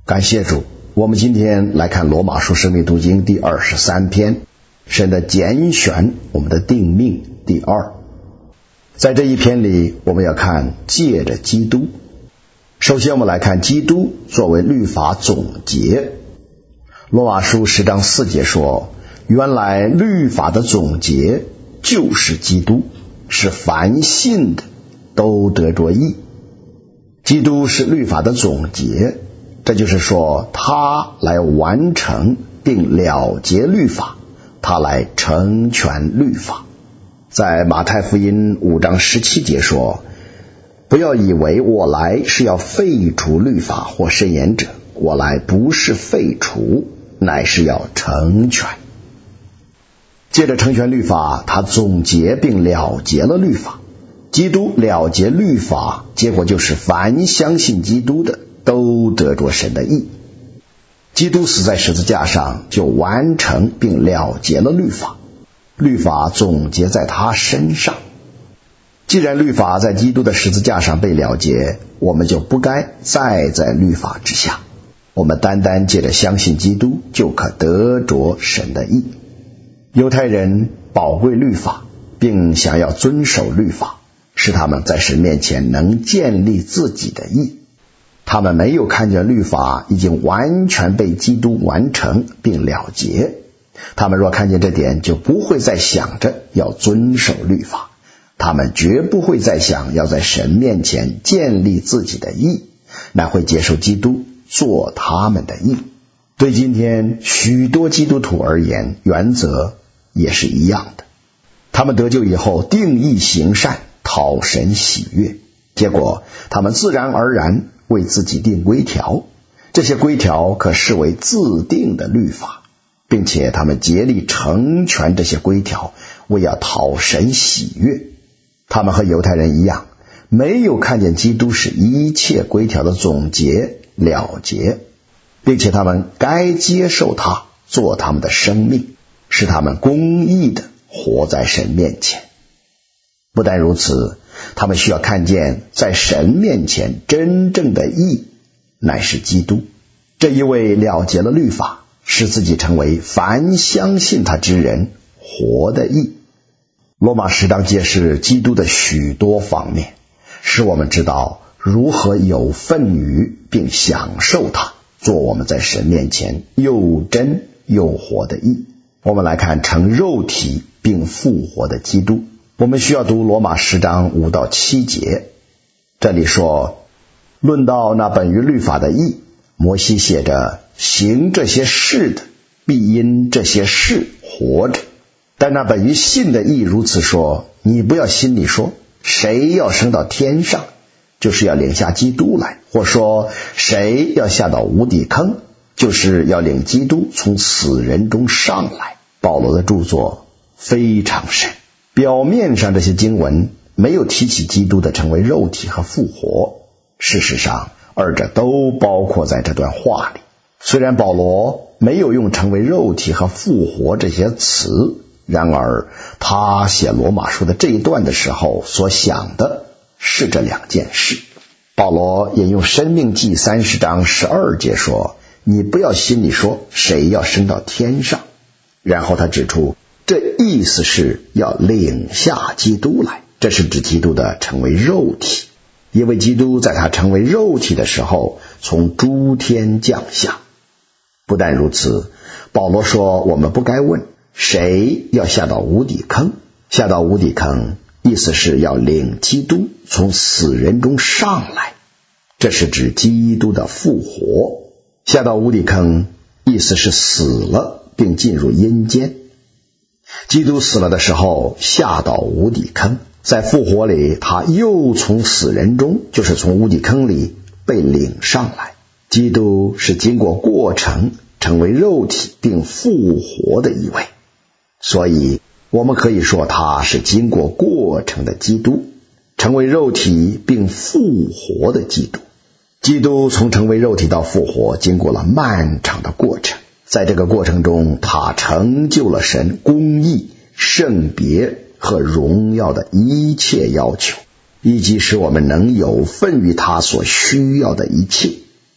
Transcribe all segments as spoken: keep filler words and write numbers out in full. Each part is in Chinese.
感谢主，我们今天来看罗马书生命读经第二十三篇，神的拣选，我们的定命第二。在这一篇里，我们要看借着基督。首先我们来看基督作为律法总结。罗马书十章四节说，原来律法的总结就是基督，是凡信的都得着义。基督是律法的总结，这就是说他来完成并了结律法，他来成全律法。在马太福音五章十七节说，不要以为我来是要废除律法或申言者，我来不是废除，乃是要成全。借着成全律法，他总结并了结了律法。基督了结律法，结果就是凡相信基督的都得着神的义。基督死在十字架上，就完成并了结了律法，律法总结在他身上。既然律法在基督的十字架上被了结，我们就不该再在律法之下，我们单单借着相信基督就可得着神的义。犹太人宝贵律法，并想要遵守律法，使他们在神面前能建立自己的义。他们没有看见律法已经完全被基督完成并了结，他们若看见这点，就不会再想着要遵守律法，他们绝不会再想要在神面前建立自己的义，乃会接受基督做他们的义。对今天许多基督徒而言，原则也是一样的。他们得救以后定义行善，讨神喜悦，结果他们自然而然为自己定规条，这些规条可视为自定的律法，并且他们竭力成全这些规条，为要讨神喜悦。他们和犹太人一样，没有看见基督是一切规条的总结了结，并且他们该接受他做他们的生命，使他们公义的活在神面前。不但如此，他们需要看见在神面前真正的义乃是基督，这一位了结了律法，使自己成为凡相信他之人活的义。罗马十章揭示基督的许多方面，使我们知道如何有份于并享受他，做我们在神面前又真又活的义。我们来看成肉体并复活的基督。我们需要读罗马十章五到七节，这里说，论到那本于律法的义，摩西写着，行这些事的必因这些事活着。但那本于信的义如此说，你不要心里说，谁要升到天上，就是要领下基督来，或说谁要下到无底坑，就是要领基督从死人中上来。保罗的著作非常深，表面上这些经文没有提起基督的成为肉体和复活，事实上二者都包括在这段话里。虽然保罗没有用成为肉体和复活这些词，然而他写罗马书的这一段的时候所想的是这两件事。保罗引用申命记三十章十二节说，你不要心里说谁要升到天上，然后他指出这意思是要领下基督来，这是指基督的成为肉体，因为基督在他成为肉体的时候从诸天降下。不但如此，保罗说我们不该问谁要下到无底坑，下到无底坑意思是要领基督从死人中上来，这是指基督的复活。下到无底坑意思是死了并进入阴间。基督死了的时候下到无底坑，在复活里他又从死人中，就是从无底坑里被领上来。基督是经过过程成为肉体并复活的一位，所以我们可以说他是经过过程的基督，成为肉体并复活的基督。基督从成为肉体到复活经过了漫长的过程，在这个过程中他成就了神公义、圣别和荣耀的一切要求，以及使我们能有份于他所需要的一切。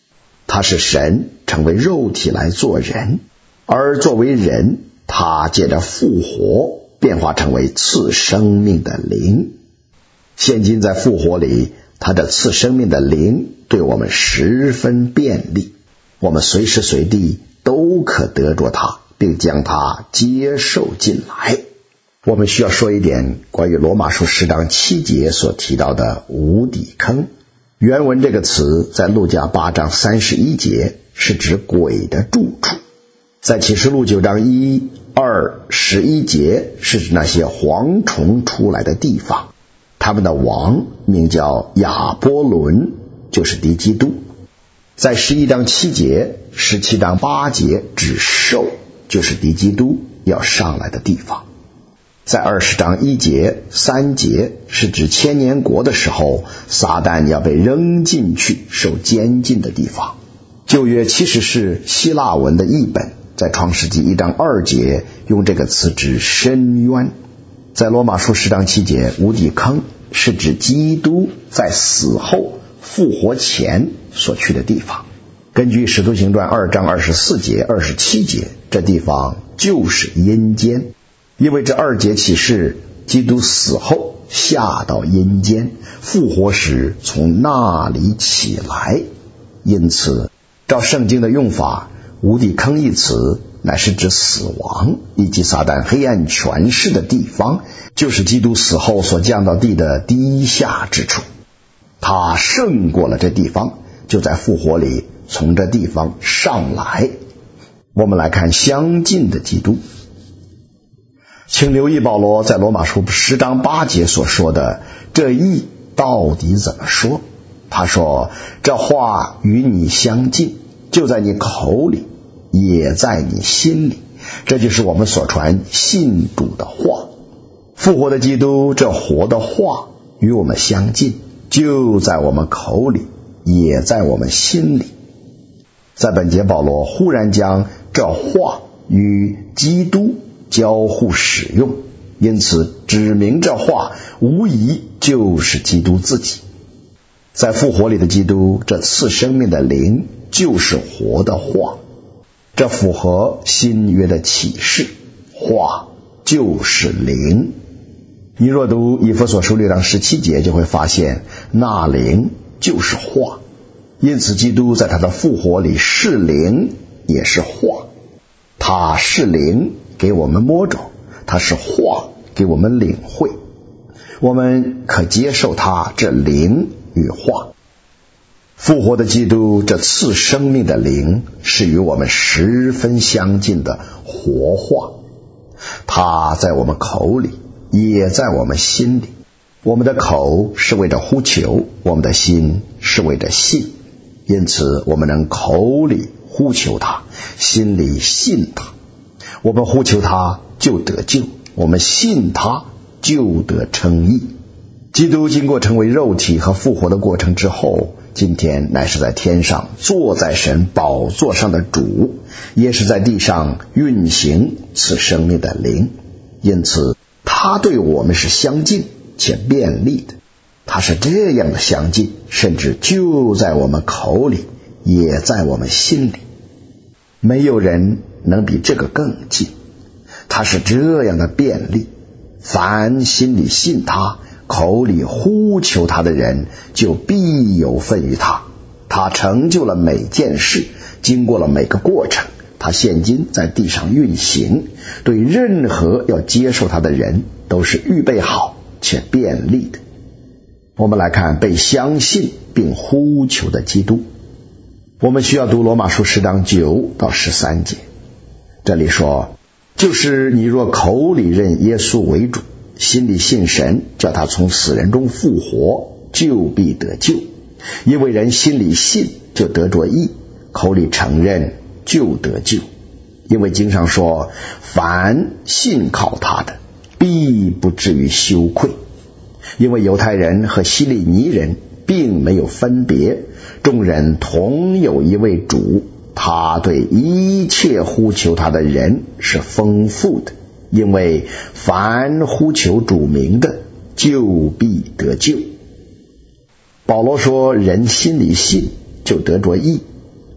他是神成为肉体来做人，而作为人，他借着复活变化成为赐生命的灵。现今在复活里，他的赐生命的灵对我们十分便利，我们随时随地都可得着他，并将他接受进来。我们需要说一点关于罗马书十章七节所提到的无底坑。原文这个词在路加八章三十一节是指鬼的住处，在启示录九章一、二、十一节是指那些蝗虫出来的地方，他们的王名叫亚波伦，就是敌基督。在十一章七节、十七章八节指兽，就是敌基督要上来的地方。在二十章一节、三节是指千年国的时候，撒旦要被扔进去受监禁的地方。旧约其实是希腊文的译本，在创世纪一章二节用这个词指深渊。在罗马书十章七节，无底坑是指基督在死后复活前所去的地方。根据使徒行传二章二十四节、二十七节，这地方就是阴间。因为这二节启示基督死后下到阴间，复活时从那里起来。因此照圣经的用法，无底坑一词乃是指死亡以及撒旦黑暗权势的地方，就是基督死后所降到地的低下之处。他胜过了这地方，就在复活里从这地方上来。我们来看相近的基督。请留意保罗在罗马书十章八节所说的这义到底怎么说。他说，这话与你相近，就在你口里，也在你心里。这就是我们所传信主的话。复活的基督这活的话与我们相近，就在我们口里，也在我们心里。在本节保罗忽然将这话与基督交互使用，因此指明这话无疑就是基督自己。在复活里的基督，这赐生命的灵就是活的话，这符合新约的启示，话就是灵。你若读以弗所书六章十七节，就会发现那灵就是话。因此基督在他的复活里是灵也是话，他是灵给我们摸着，他是话给我们领会，我们可接受他这灵与话。复活的基督这赐生命的灵是与我们十分相近的活话，他在我们口里，也在我们心里。我们的口是为着呼求，我们的心是为着信，因此我们能口里呼求他，心里信他。我们呼求他就得救，我们信他就得称义。基督经过成为肉体和复活的过程之后，今天乃是在天上坐在神宝座上的主，也是在地上运行此生命的灵。因此他对我们是相近且便利的，他是这样的相近，甚至就在我们口里，也在我们心里。没有人能比这个更近，他是这样的便利，凡心里信他，口里呼求他的人，就必有份于他。他成就了每件事，经过了每个过程，他现今在地上运行，对任何要接受他的人都是预备好且便利的。我们来看被相信并呼求的基督。我们需要读罗马书十章九到十三节，这里说，就是你若口里认耶稣为主，心里信神，叫他从死人中复活，就必得救。因为人心里信，就得着义，口里承认，就得救。因为经上说，凡信靠他的，必不至于羞愧。因为犹太人和希利尼人并没有分别，众人同有一位主，他对一切呼求他的人是丰富的。因为凡呼求主名的，就必得救。保罗说，人心里信，就得着义。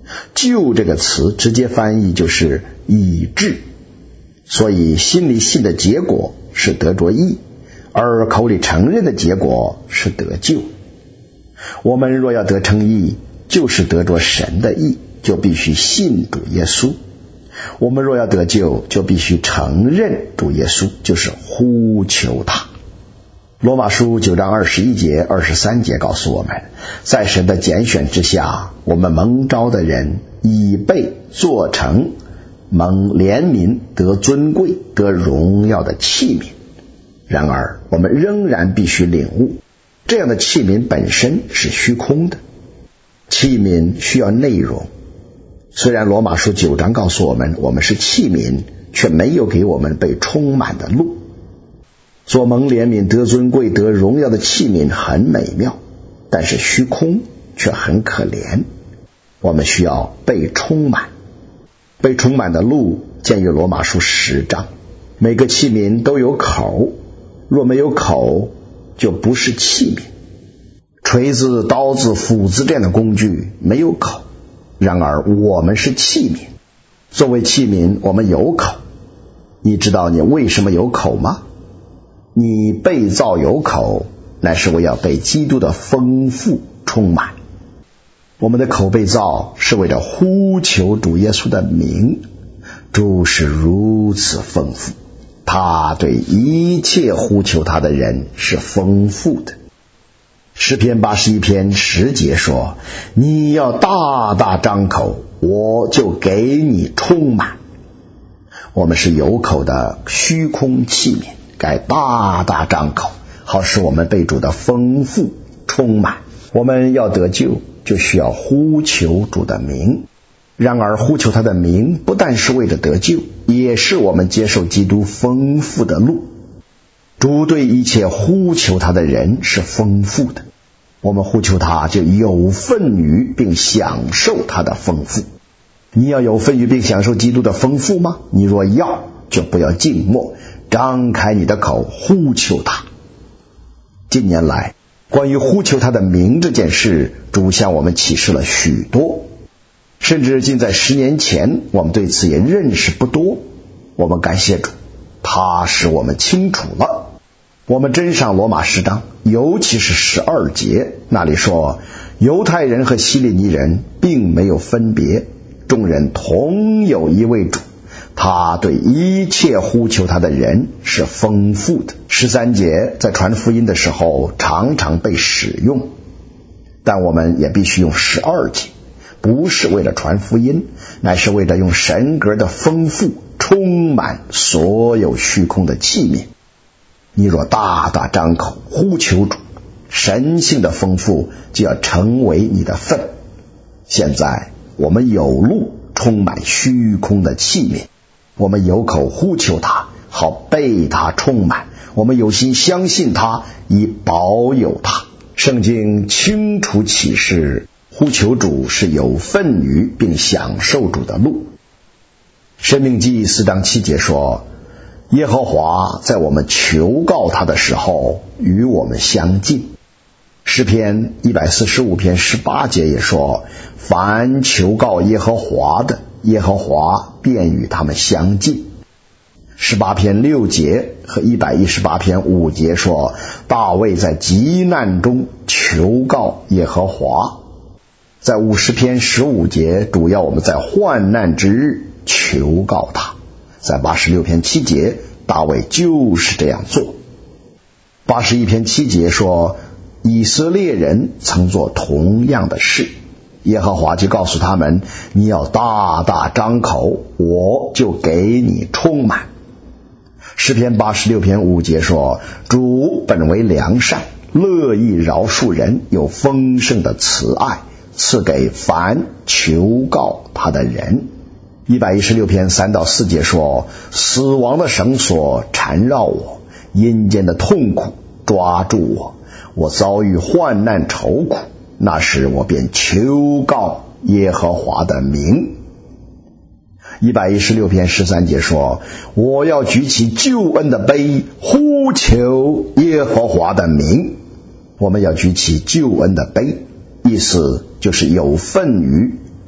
救这个词直接翻译就是医治，所以心里信的结果是得着义，而口里承认的结果是得救。我们若要得称义，就是得着神的义，就必须信主耶稣。我们若要得救，就必须承认主耶稣，就是呼求他。罗马书九章二十一节、二十三节告诉我们，在神的拣选之下，我们蒙召的人已被做成蒙怜悯、得尊贵、得荣耀的器皿。然而我们仍然必须领悟，这样的器皿本身是虚空的。器皿需要内容，虽然罗马书九章告诉我们我们是器皿，却没有给我们被充满的路。做蒙怜悯、得尊贵、得荣耀的器皿很美妙，但是虚空却很可怜。我们需要被充满。被充满的路见于罗马书十章。每个器皿都有口，若没有口，就不是器皿。锤子、刀子、斧子这样的工具没有口，然而我们是器皿。作为器皿，我们有口。你知道你为什么有口吗？你被造有口，乃是为要被基督的丰富充满。我们的口被造是为了呼求主耶稣的名。主是如此丰富，他对一切呼求他的人是丰富的。诗篇八十一篇十节说，你要大大张口，我就给你充满。我们是有口的虚空器皿，该大大张口，好使我们被主的丰富充满。我们要得救，就需要呼求主的名。然而呼求他的名不但是为了得救，也是我们接受基督丰富的路。主对一切呼求他的人是丰富的，我们呼求他就有份于并享受他的丰富。你要有份于并享受基督的丰富吗？你若要，就不要静默，张开你的口呼求他。近年来关于呼求他的名这件事，主向我们启示了许多，甚至近在十年前我们对此也认识不多。我们感谢主，他使我们清楚了。我们真上罗马十章，尤其是十二节，那里说犹太人和希利尼人并没有分别，众人同有一位主，他对一切呼求他的人是丰富的。十三节在传福音的时候常常被使用，但我们也必须用十二节，不是为了传福音，乃是为了用神格的丰富充满所有虚空的器皿。你若大大张口呼求主，神性的丰富就要成为你的份。现在我们有路充满虚空的器皿，我们有口呼求他，好被他充满。我们有心相信他，以保有他。圣经清楚启示，呼求主是有份于并享受主的路。申命记四章七节说，耶和华在我们求告他的时候与我们相近。诗篇一百四十五篇十八节也说，凡求告耶和华的，耶和华便与他们相近。十八篇六节和一百一十八篇五节说，大卫在急难中求告耶和华。在五十篇十五节，主要我们在患难之日求告他。在八十六篇七节，大卫就是这样做。八十一篇七节说，以色列人曾做同样的事，耶和华就告诉他们，你要大大张口，我就给你充满。诗篇八十六篇五节说，主本为良善，乐意饶恕人，有丰盛的慈爱，赐给凡求告他的人。一百一十六篇三到四节说，死亡的绳索缠绕我，阴间的痛苦抓住我，我遭遇患难愁苦，那时我便求告耶和华的名。一百一十六篇十三节说，我要举起救恩的杯，呼求耶和华的名。我们要举起救恩的杯，意思就是有份于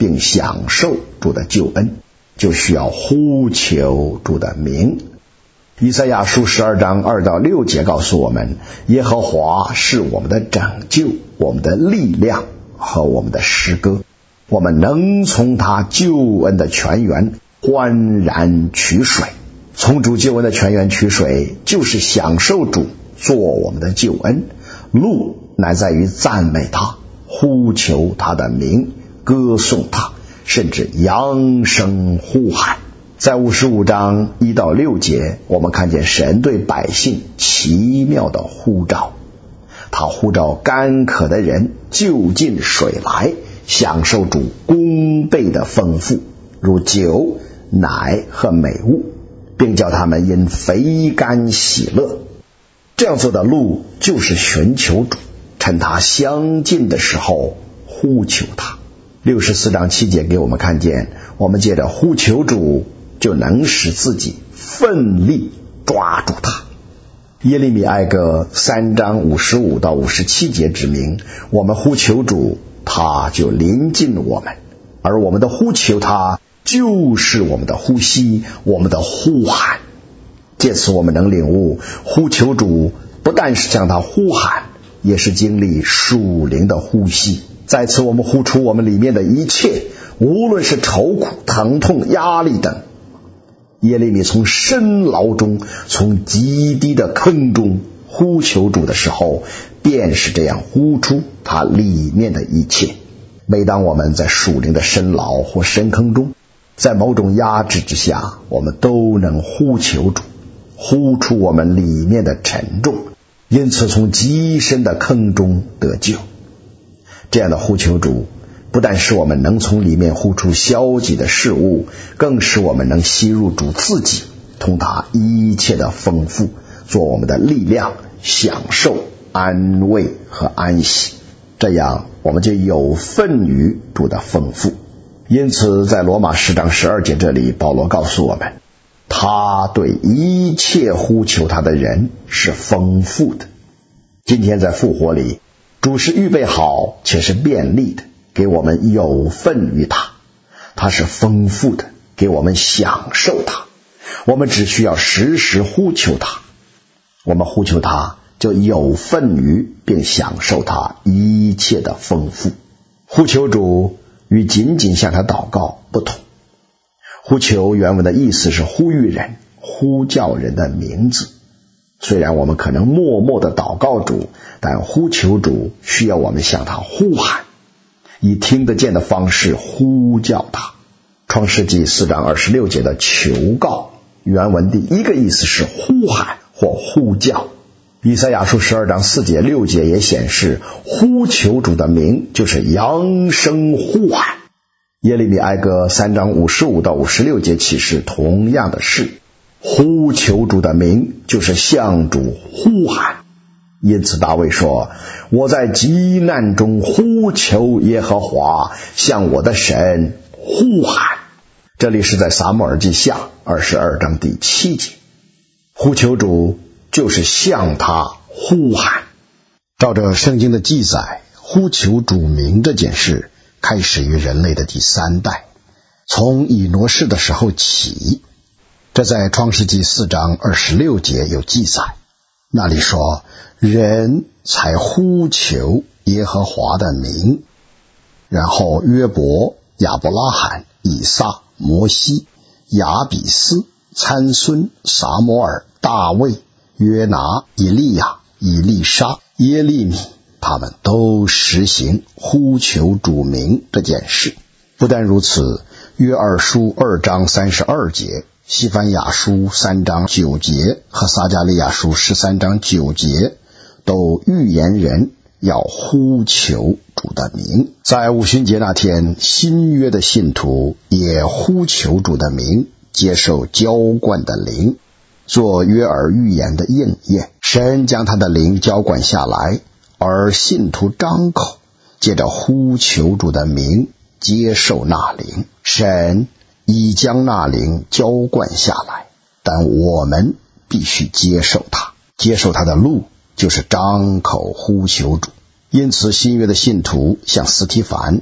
并享受主的救恩，就需要呼求主的名。以赛亚书十二章二到六节告诉我们，耶和华是我们的拯救，我们的力量和我们的诗歌，我们能从他救恩的泉源欢然取水。从主救恩的泉源取水，就是享受主做我们的救恩。路乃在于赞美他，呼求他的名，歌颂他，甚至扬声呼喊。在五十五章一到六节，我们看见神对百姓奇妙的呼召。他呼召干渴的人就近水来，享受主功倍的丰富，如酒、奶和美物，并叫他们因肥甘喜乐。这样做的路就是寻求主，趁他相近的时候呼求他。六十四章七节给我们看见，我们借着呼求主就能使自己奋力抓住他。耶利米哀歌三章五十五到五十七节指明，我们呼求主，他就临近我们，而我们的呼求他就是我们的呼吸，我们的呼喊。借此我们能领悟，呼求主不但是向他呼喊，也是经历属灵的呼吸。在此我们呼出我们里面的一切，无论是愁苦、疼痛、压力等。耶利米从深牢中，从极低的坑中呼求主的时候，便是这样呼出他里面的一切。每当我们在属灵的深牢或深坑中，在某种压制之下，我们都能呼求主，呼出我们里面的沉重，因此从极深的坑中得救。这样的呼求主，不但使我们能从里面呼出消极的事物，更使我们能吸入主自己，同他一切的丰富，做我们的力量，享受安慰和安息。这样我们就有份于主的丰富。因此在罗马十章十二节这里，保罗告诉我们，他对一切呼求他的人是丰富的。今天在复活里，主是预备好且是便利的，给我们有份于他。他是丰富的，给我们享受他。我们只需要时时呼求他，我们呼求他就有份于并享受他一切的丰富。呼求主与仅仅向他祷告不同。呼求原文的意思是呼吁人，呼叫人的名字。虽然我们可能默默的祷告主，但呼求主需要我们向他呼喊，以听得见的方式呼叫他。创世纪四章二十六节的求告，原文第一个意思是呼喊或呼叫。以赛亚书十二章四节六节也显示，呼求主的名就是扬声呼喊。耶利米哀歌三章五十五到五十六节启示同样的事，呼求主的名就是向主呼喊。因此大卫说，我在急难中呼求耶和华，向我的神呼喊。这里是在撒母耳记下二十二章第七节。呼求主就是向他呼喊。照着圣经的记载，呼求主名这件事开始于人类的第三代，从以挪士的时候起。这在创世纪四章二十六节有记载，那里说，人才呼求耶和华的名。然后约伯、亚伯拉罕、以撒、摩西、亚比斯、参孙、撒摩尔、大卫、约拿、以利亚、以利沙、耶利米，他们都实行呼求主名这件事。不但如此，约珥书二章三十二节、西番雅书三章九节和撒迦利亚书十三章九节都预言人要呼求主的名。在五旬节那天，新约的信徒也呼求主的名，接受浇灌的灵，做约珥预言的应验。神将他的灵浇灌下来，而信徒张口，借着呼求主的名接受那灵。神已将那灵浇灌下来，但我们必须接受它。接受它的路就是张口呼求主。因此新约的信徒像斯提凡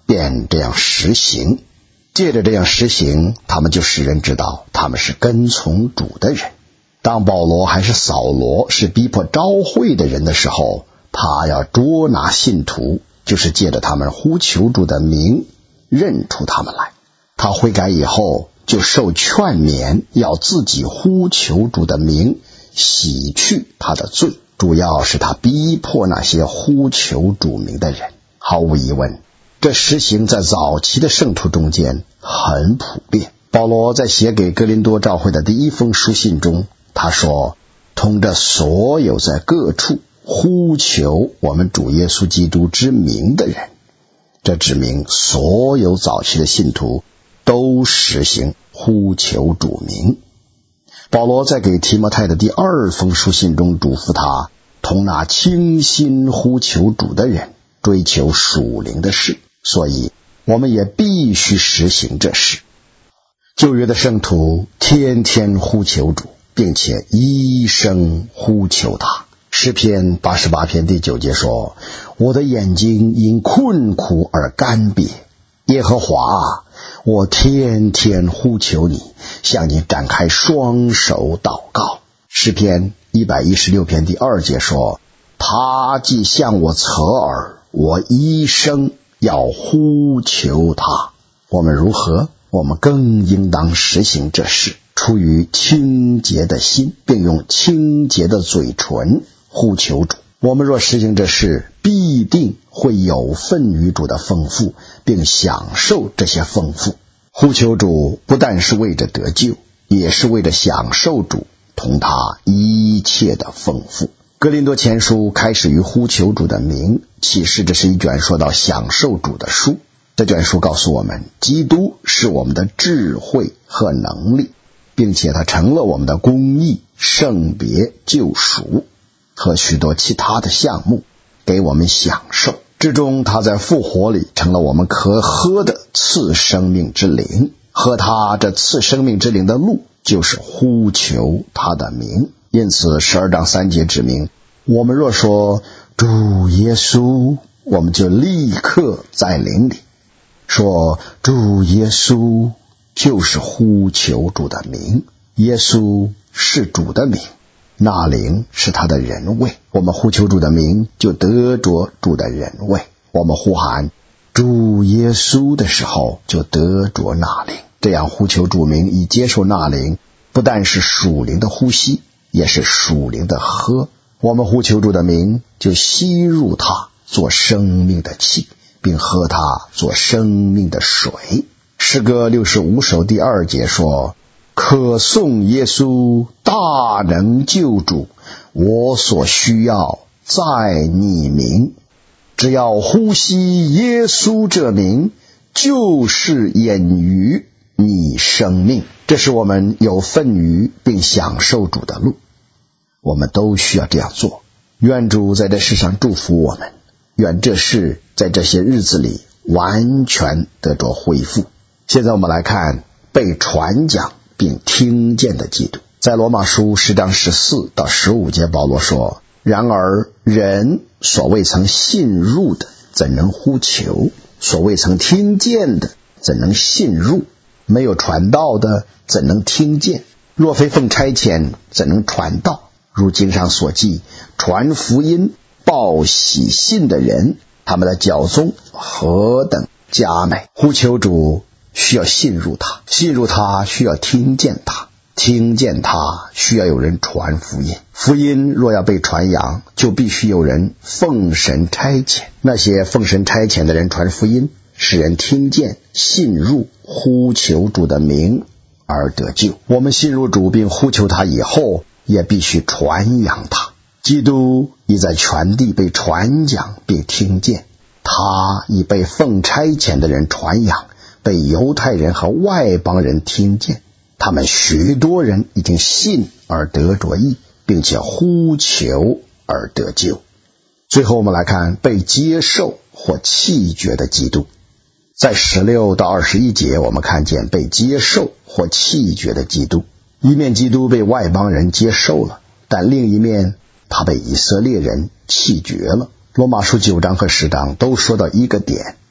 便这样实行。借着这样实行，他们就使人知道他们是跟从主的人。当保罗还是扫罗，是逼迫召会的人的时候，他要捉拿信徒，就是借着他们呼求主的名认出他们来。他悔改以后，就受劝勉，要自己呼求主的名，洗去他的罪。主要是他逼迫那些呼求主名的人。毫无疑问，这实行在早期的圣徒中间很普遍。保罗在写给哥林多教会的第一封书信中，他说，同着所有在各处呼求我们主耶稣基督之名的人。这指明所有早期的信徒都实行呼求主名。保罗在给提摩太的第二封书信中嘱咐他，同那倾心呼求主的人追求属灵的事，所以我们也必须实行这事。旧约的圣徒天天呼求主，并且一生呼求他。诗篇八十八篇第九节说，我的眼睛因困苦而干瘪，耶和华，我天天呼求你，向你展开双手祷告。诗篇一百一十六篇第二节说，他既向我侧耳，我一生要呼求他。我们如何？我们更应当实行这事，出于清洁的心，并用清洁的嘴唇呼求主。我们若实行这事，必定会有份于主的丰富，并享受这些丰富。呼求主不但是为着得救，也是为着享受主同他一切的丰富。哥林多前书开始于呼求主的名，启示这是一卷说到享受主的书。这卷书告诉我们，基督是我们的智慧和能力，并且他成了我们的公义、圣别、救赎和许多其他的项目给我们享受。之中他在复活里成了我们可喝的赐生命之灵，喝他这赐生命之灵的路就是呼求他的名。因此十二章三节指明，我们若说主耶稣，我们就立刻在灵里说主耶稣，就是呼求主的名。耶稣是主的名，那灵是他的人位，我们呼求主的名就得着主的人位。我们呼喊主耶稣的时候，就得着那灵。这样呼求主名以接受那灵，不但是属灵的呼吸，也是属灵的喝。我们呼求主的名，就吸入它做生命的气，并喝它做生命的水。诗歌六十五首第二节说，可颂耶稣大能救主，我所需要在你名。只要呼吸耶稣这名，就是掩于你生命。这是我们有份于并享受主的路，我们都需要这样做。愿主在这世上祝福我们，愿这事在这些日子里完全得着恢复。现在我们来看被传讲并听见的基督。在罗马书十章十四到十五节，保罗说，然而人所未曾信入的，怎能呼求？所未曾听见的，怎能信入？没有传道的，怎能听见？若非奉差遣，怎能传道？如经上所记，传福音报喜信的人，他们的教宗何等佳美！呼求主需要信入他，信入他需要听见他，听见他需要有人传福音。福音若要被传扬，就必须有人奉神差遣。那些奉神差遣的人传福音，使人听见、信入、呼求主的名而得救。我们信入主并呼求他以后，也必须传扬他。基督已在全地被传讲并听见，他已被奉差遣的人传扬，被犹太人和外邦人听见。他们许多人已经信而得着义，并且呼求而得救。最后我们来看被接受或弃绝的基督。在十六到二十一节，我们看见被接受或弃绝的基督。一面基督被外邦人接受了，但另一面他被以色列人弃绝了。罗马书九章和十章都说到一个点，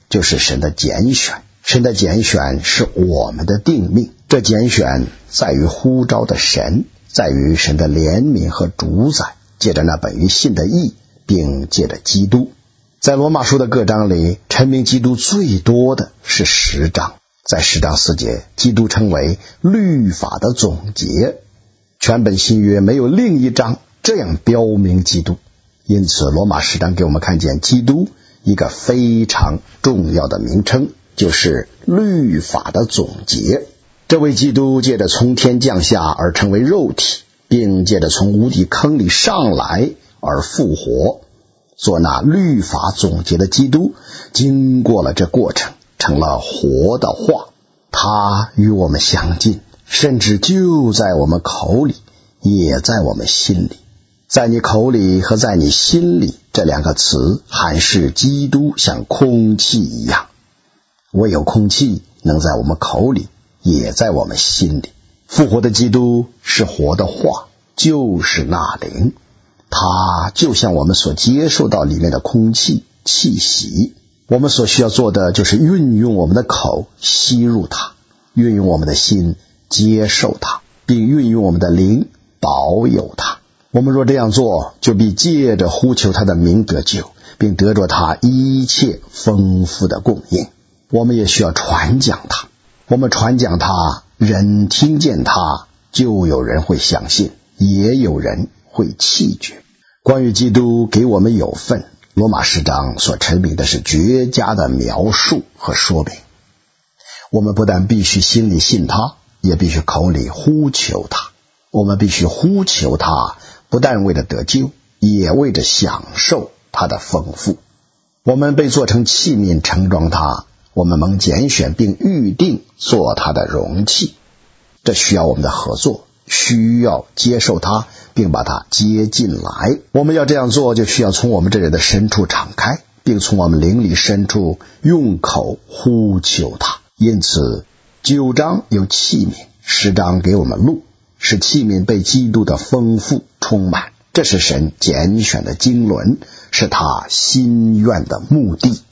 就是神的拣选。神的拣选是我们的定命，这拣选在于呼召的神，在于神的怜悯和主宰，借着那本于信的义，并借着基督。在罗马书的各章里，陈明基督最多的是十章，在十章四节，基督称为律法的总结。全本新约没有另一章这样标明基督，因此罗马十章给我们看见基督一个非常重要的名称，就是律法的总结。这位基督借着从天降下而成为肉体，并借着从无底坑里上来而复活，做那律法总结的基督，经过了这过程，成了活的话。他与我们相近，甚至就在我们口里，也在我们心里。在你口里和在你心里这两个词还是基督像空气一样，唯有空气能在我们口里，也在我们心里。复活的基督是活的话，就是那灵，它就像我们所接受到里面的空气气息。我们所需要做的就是运用我们的口吸入它，运用我们的心接受它，并运用我们的灵保有它。我们若这样做，就必借着呼求他的名得救，并得着他一切丰富的供应。我们也需要传讲他，我们传讲他，人听见他，就有人会相信，也有人会弃绝。关于基督给我们有份，罗马十章所陈明的是绝佳的描述和说明。我们不但必须心里信他，也必须口里呼求他。我们必须呼求他，不但为了得救，也为着享受他的丰富。我们被做成器皿盛装他，我们蒙拣选并预定做他的容器。这需要我们的合作，需要接受他，并把他接进来。我们要这样做，就需要从我们这人的深处敞开，并从我们灵里深处用口呼求他。因此九章有器皿，十章给我们路，使器皿被基督的丰富充满。这是神拣选的经纶，是他心愿的目的。